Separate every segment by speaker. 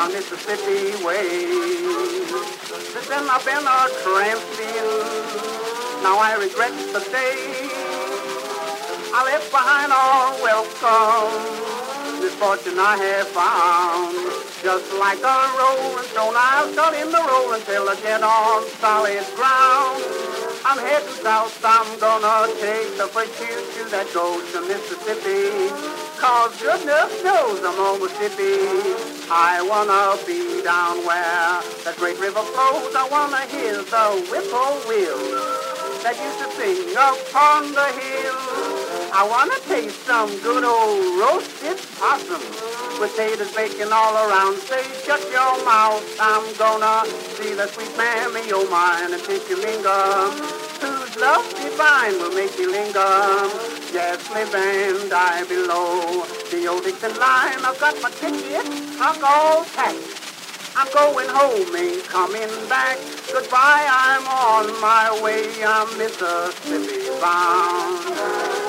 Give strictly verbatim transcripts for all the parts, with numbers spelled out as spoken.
Speaker 1: down Mississippi way. Since then I've been a tramping, now I regret the day I left behind all welcome, this fortune I have found. Just like a rolling stone, I'll start in the roll until I get on solid ground. I'm heading south, I'm gonna take the first choo-choo that goes to Mississippi. Cause goodness knows I'm almost hippie. I wanna be down where the great river flows. I wanna hear the whippoorwill that used to sing upon the hill. I wanna taste some good old roasted possum, potatoes baking all around. Say, shut your mouth, I'm gonna see the sweet mammy, oh mine, and take you linger. Whose love divine will make you linger. Yes, live and die below the old Dixon line. I've got my ticket, I'm all packed. I'm going home, ain't coming back. Goodbye, I'm on my way. I'm Mississippi bound.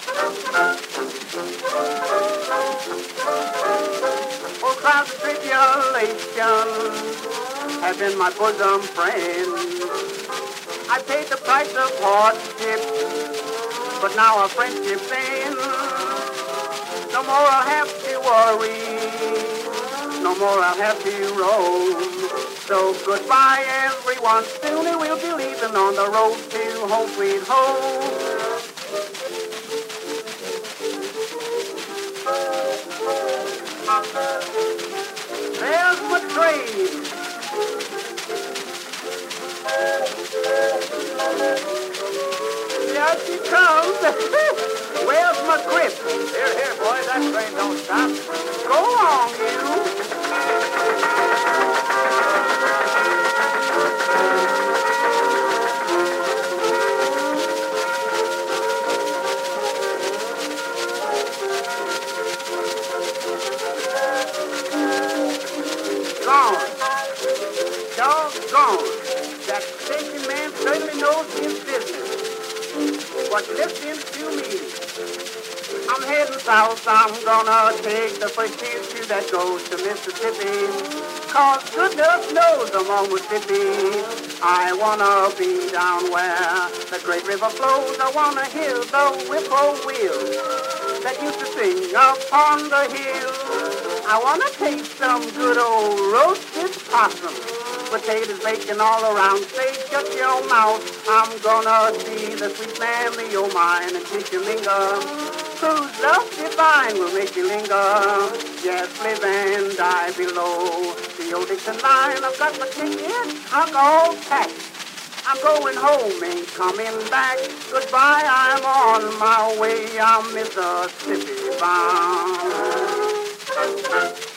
Speaker 1: Oh, clouds of tribulation have been my bosom friend. I paid the price of hardship, but now our friendship's in. No more I'll have to worry, no more I'll have to roam. So goodbye, everyone. Soon we'll be leaving on the road to home sweet home. There's my train. Here she comes. Where's my grip? Here, here, boy, that train don't stop. Go on, you. Gone. Doggone. That station man certainly knows his business. What left him to me. I'm heading south, I'm gonna take the first choo-choo that goes to Mississippi. Cause goodness knows I'm almost hippie. I wanna be down where the great river flows. I wanna hear the whippoorwill that used to sing upon the hill. I wanna taste some good old roasted possum, potatoes baking all around. Say, shut your mouth, I'm gonna see the sweet mammy, oh mine, and kiss you linger. Whose love divine will make you linger. Yes, live and die below the old Dixon line. I've got my ticket, I'm all packed. I'm going home, ain't coming back. Goodbye, I'm on my way. I'm Mississippi bound.